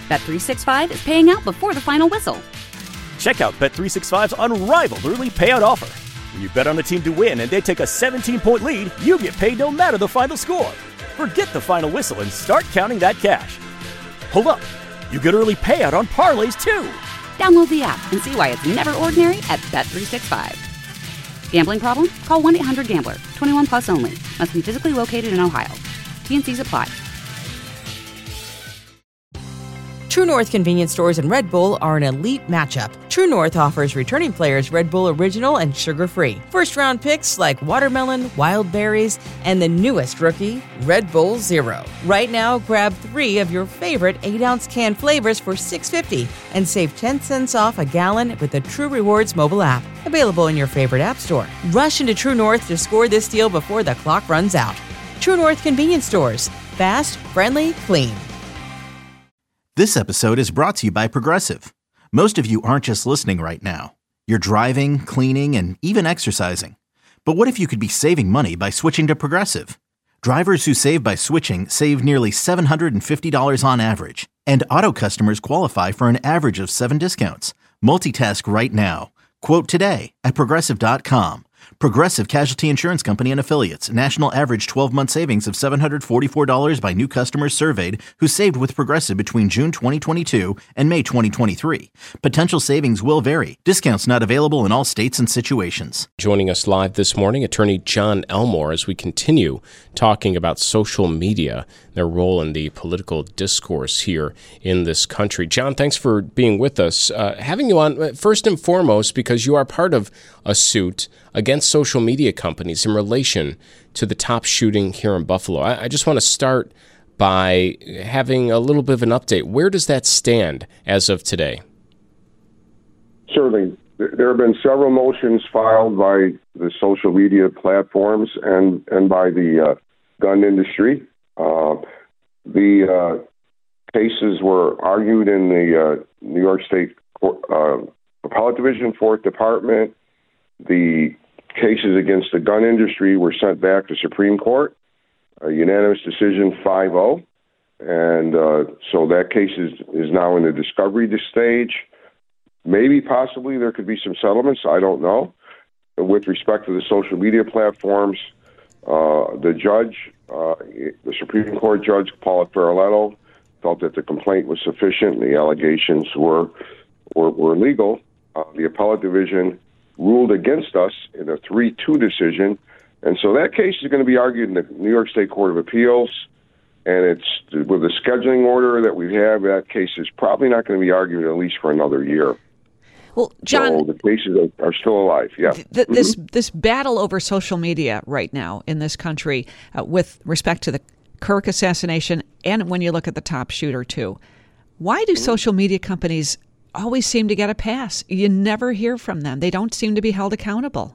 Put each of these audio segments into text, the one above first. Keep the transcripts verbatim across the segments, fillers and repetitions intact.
Bet three sixty-five is paying out before the final whistle. Check out Bet three sixty-five's unrivaled early payout offer. When you bet on a team to win and they take a seventeen-point lead, you get paid no matter the final score. Forget the final whistle and start counting that cash. Hold up. You get early payout on parlays, too. Download the app and see why it's never ordinary at Bet three sixty-five. Gambling problem? Call one eight hundred gambler. twenty-one plus only. Must be physically located in Ohio. T N Cs apply. True North convenience stores and Red Bull are an elite matchup. True North offers returning players Red Bull Original and sugar-free. First-round picks like watermelon, wild berries, and the newest rookie, Red Bull Zero. Right now, grab three of your favorite eight-ounce can flavors for six dollars and fifty cents and save ten cents off a gallon with the True Rewards mobile app. Available in your favorite app store. Rush into True North to score this deal before the clock runs out. True North convenience stores. Fast, friendly, clean. This episode is brought to you by Progressive. Most of you aren't just listening right now. You're driving, cleaning, and even exercising. But what if you could be saving money by switching to Progressive? Drivers who save by switching save nearly seven hundred fifty dollars on average. And auto customers qualify for an average of seven discounts. Multitask right now. Quote today at Progressive dot com. Progressive Casualty Insurance Company and Affiliates. National average twelve-month savings of seven hundred forty-four dollars by new customers surveyed who saved with Progressive between June twenty twenty-two and May twenty twenty-three. Potential savings will vary. Discounts not available in all states and situations. Joining us live this morning, attorney John Elmore, as we continue talking about social media, their role in the political discourse here in this country. John, thanks for being with us. Uh, having you on, first and foremost, because you are part of a suit against social media companies in relation to the top shooting here in Buffalo. I, I just want to start by having a little bit of an update. Where does that stand as of today? Certainly. There have been several motions filed by the social media platforms and, and by the uh, gun industry. Uh, the uh, cases were argued in the uh, New York State uh, Appellate Division, Fourth Department. The cases against the gun industry were sent back to Supreme Court, a unanimous decision five oh. And uh, so that case is, is now in the discovery stage. Maybe possibly there could be some settlements. I don't know. With respect to the social media platforms, uh, the judge, uh, the Supreme Court Judge, Paula Faraletto, felt that the complaint was sufficient and the allegations were were, were legal. Uh, the Appellate Division ruled against us in a three two decision. And so that case is going to be argued in the New York State Court of Appeals. And it's with the scheduling order that we have, that case is probably not going to be argued at least for another year. Well, John, so the cases are, are still alive. Yeah. Th- th- this mm-hmm. this battle over social media right now in this country, uh, with respect to the Kirk assassination, and when you look at the top shooter too, why do mm-hmm. social media companies always seem to get a pass? You never hear from them. They don't seem to be held accountable.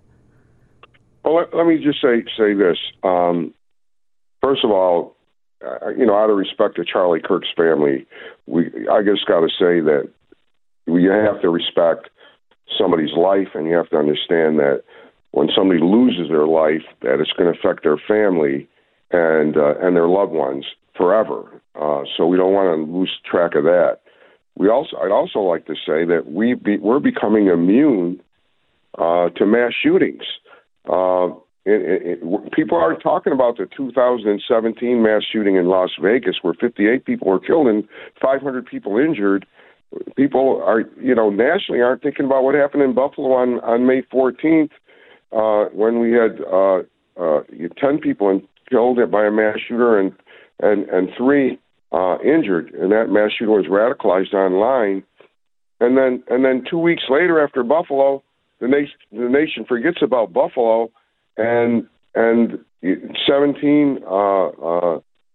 Well, let, let me just say say this. Um, first of all, uh, you know, out of respect to Charlie Kirk's family, we I just got to say that you have to respect somebody's life, and you have to understand that when somebody loses their life, that it's going to affect their family and uh, and their loved ones forever. Uh, so we don't want to lose track of that. We also, I'd also like to say that we be, we're becoming immune uh, to mass shootings. Uh, it, it, people aren't talking about the two thousand seventeen mass shooting in Las Vegas, where fifty-eight people were killed and five hundred people injured. People are, you know, nationally aren't thinking about what happened in Buffalo on, on May fourteenth, uh, when we had uh, uh, ten people killed by a mass shooter and and and three uh, injured, and that mass shooter was radicalized online. And then and then two weeks later, after Buffalo, the nation the nation forgets about Buffalo, and and seventeen uh, uh,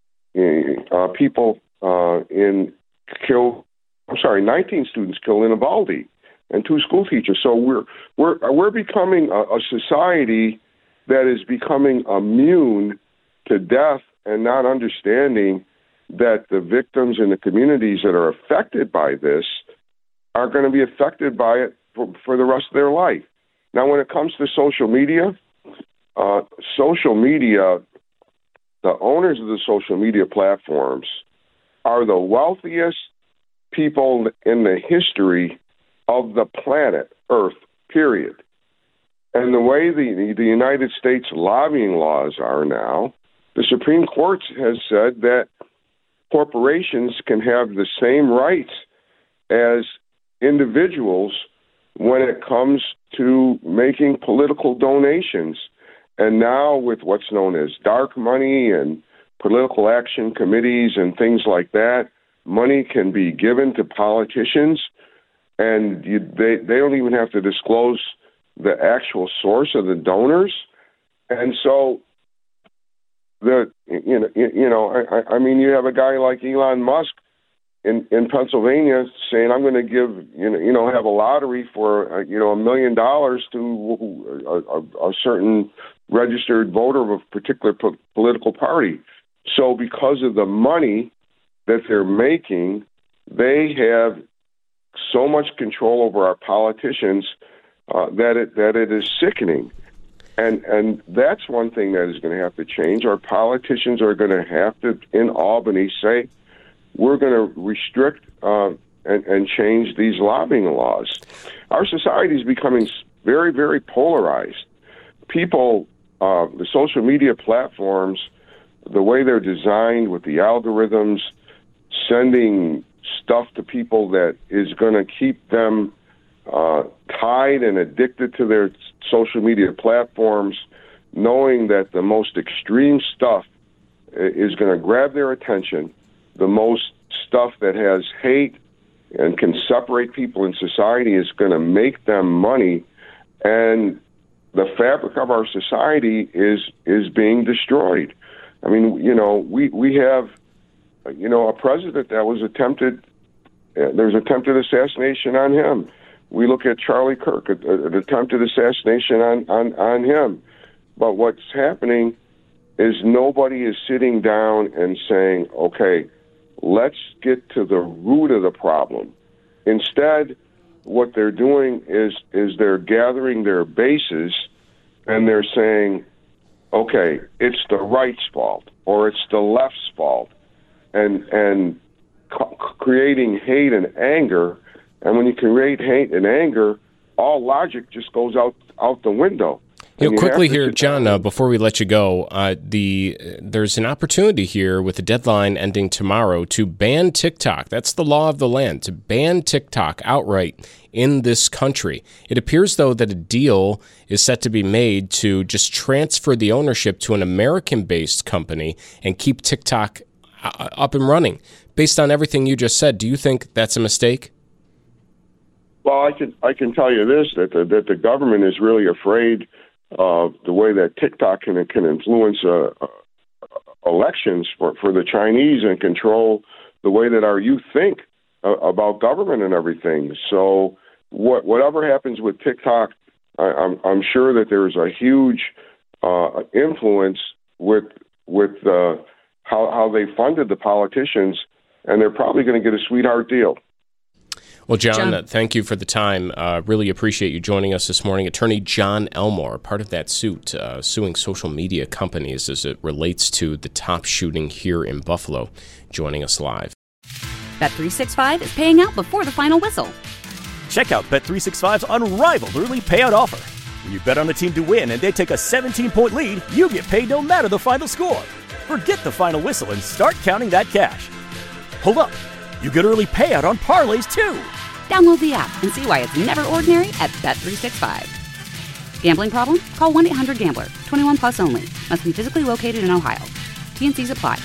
uh, people uh, in killed. I'm sorry, nineteen students killed in Uvalde, and two school teachers. So we're we're we're becoming a, a society that is becoming immune to death and not understanding that the victims in the communities that are affected by this are going to be affected by it for, for the rest of their life. Now, when it comes to social media, uh, social media, the owners of the social media platforms are the wealthiest people in the history of the planet Earth, period. And the way the, the United States lobbying laws are now, the Supreme Court has said that corporations can have the same rights as individuals when it comes to making political donations. And now with what's known as dark money and political action committees and things like that, money can be given to politicians, and you, they, they don't even have to disclose the actual source of the donors. And so, the you know, you know, I, I mean, you have a guy like Elon Musk in, in Pennsylvania saying, "I'm going to give you know, you know, have a lottery for uh, you know a million dollars to a, a, a certain registered voter of a particular po- political party." So, because of the money that they're making, they have so much control over our politicians uh, that it that it is sickening. And and that's one thing that is going to have to change. Our politicians are going to have to, in Albany, say, we're going to restrict uh, and, and change these lobbying laws. Our society is becoming very, very polarized. People, uh, the social media platforms, the way they're designed with the algorithms, sending stuff to people that is going to keep them uh, tied and addicted to their social media platforms, knowing that the most extreme stuff is going to grab their attention, the most stuff that has hate and can separate people in society is going to make them money, and the fabric of our society is is being destroyed. I mean, you know, we, we have, you know, a president that was attempted, uh, there's attempted assassination on him. We look at Charlie Kirk, an attempted assassination on, on, on him. But what's happening is nobody is sitting down and saying, okay, let's get to the root of the problem. Instead, what they're doing is is they're gathering their bases and they're saying, okay, it's the right's fault or it's the left's fault, and and c- creating hate and anger. And when you create hate and anger, all logic just goes out, out the window. You know, quickly here, John, uh, before we let you go, uh, the uh, there's an opportunity here with the deadline ending tomorrow to ban TikTok. That's the law of the land, to ban TikTok outright in this country. It appears, though, that a deal is set to be made to just transfer the ownership to an American-based company and keep TikTok uh, up and running. Based on everything you just said, do you think that's a mistake? Well, I can I can tell you this, that the, that the government is really afraid of the way that TikTok can can influence uh, uh, elections for, for the Chinese and control the way that our youth think uh, about government and everything. So what, whatever happens with TikTok, I, I'm I'm sure that there's a huge uh, influence with with uh, how how they funded the politicians, and they're probably going to get a sweetheart deal. Well, John, John. Uh, thank you for the time. Uh, really appreciate you joining us this morning. Attorney John Elmore, part of that suit, uh, suing social media companies as it relates to the top shooting here in Buffalo, joining us live. Bet three sixty-five is paying out before the final whistle. Check out Bet three sixty-five's unrivaled early payout offer. When you bet on a team to win and they take a seventeen-point lead, you get paid no matter the final score. Forget the final whistle and start counting that cash. Hold up. You get early payout on parlays, too. Download the app and see why it's never ordinary at Bet three sixty-five. Gambling problem? Call one eight hundred gambler. twenty-one plus only. Must be physically located in Ohio. T and C's apply.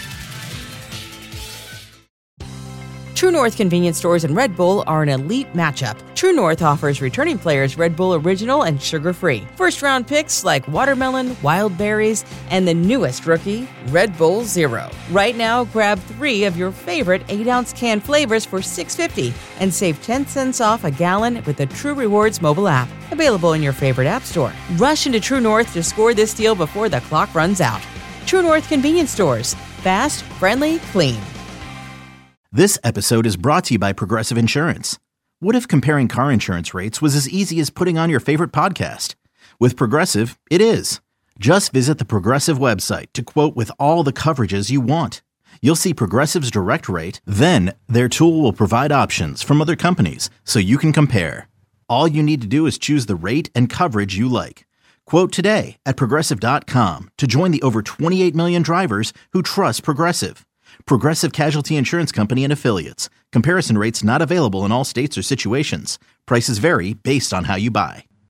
True North convenience stores and Red Bull are an elite matchup. True North offers returning players Red Bull Original and sugar-free. First-round picks like watermelon, wild berries, and the newest rookie, Red Bull Zero. Right now, grab three of your favorite eight-ounce can flavors for six dollars and fifty cents and save ten cents off a gallon with the True Rewards mobile app. Available in your favorite app store. Rush into True North to score this deal before the clock runs out. True North convenience stores. Fast, friendly, clean. This episode is brought to you by Progressive Insurance. What if comparing car insurance rates was as easy as putting on your favorite podcast? With Progressive, it is. Just visit the Progressive website to quote with all the coverages you want. You'll see Progressive's direct rate, then their tool will provide options from other companies so you can compare. All you need to do is choose the rate and coverage you like. Quote today at Progressive dot com to join the over twenty-eight million drivers who trust Progressive. Progressive Casualty Insurance Company and Affiliates. Comparison rates not available in all states or situations. Prices vary based on how you buy.